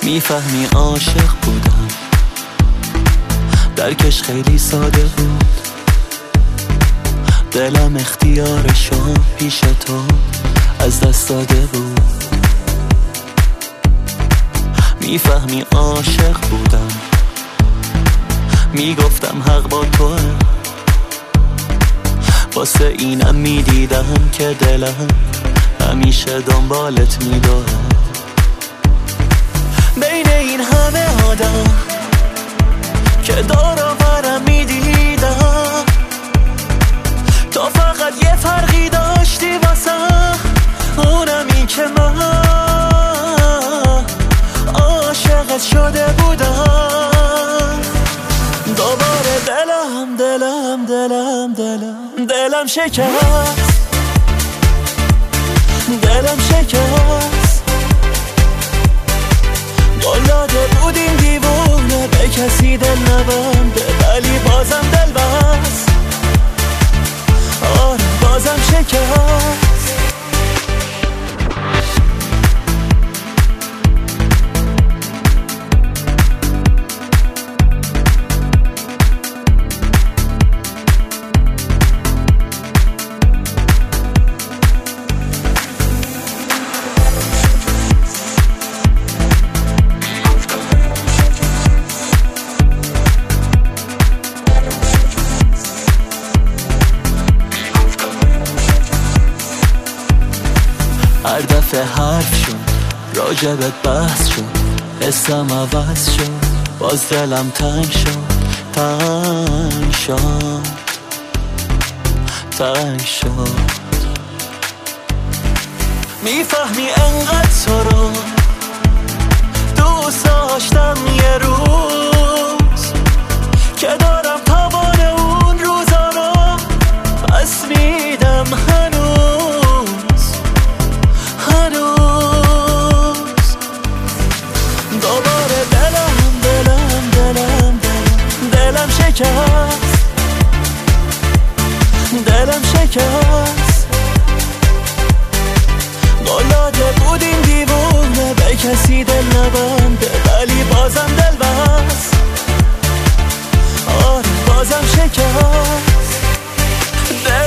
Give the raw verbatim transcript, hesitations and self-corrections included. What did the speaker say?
میفهمی عاشق بودم، درکش خیلی ساده بود. دلم اختیارشو پیش تو از دست داده بود. میفهمی عاشق بودم، میگفتم حق با توه. واسه اینم میدیدم که دلم همیشه دنبالت میدوه. بین این همه آدم که دارم برم میدیدم، تو فقط یه فرقی داشتی واسم، اونم این که من عاشقت شده بودم. دوباره دلم دلم دلم دلم دلم شکست، دلم شکست. قلاده بود این دیوونه به کسی دل نبنده، ولی بازم دل بست. آره بازم شکست. هر دفعه حرف شد راجبت بحث شد، حسم عوض شد، باز دلم تنگ شد، تنگ شد، تنگ شد. میفهمی انقدر تو رو دوست داشتم یه روز، که دارم توان اون روزا رو پس میدم هنوز، هنوز. دوباره دلم دلم دلم دلم دلم شکست، دلم شکست. قلاده بود این دیوونه به کسی دل نبنده، ولی بازم دل بست. آره بازم شکست.